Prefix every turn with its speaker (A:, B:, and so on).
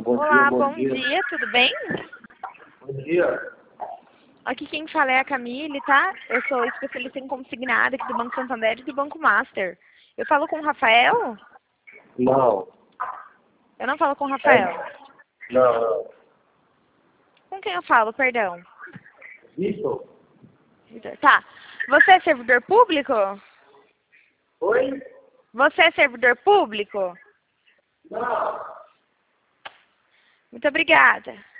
A: Olá,
B: bom
A: bom
B: dia.
A: dia, tudo bem?
B: Bom dia.
A: Aqui quem fala é a Camille, tá? Eu sou especialista em consignado aqui do Banco Santander e do Banco Master. Eu falo com o Rafael?
B: Não.
A: Eu não falo com o Rafael.
B: Não.
A: Com quem eu falo, perdão?
B: Vitor?
A: Tá. Você é servidor público?
B: Oi?
A: Você é servidor público?
B: Não.
A: Muito obrigada.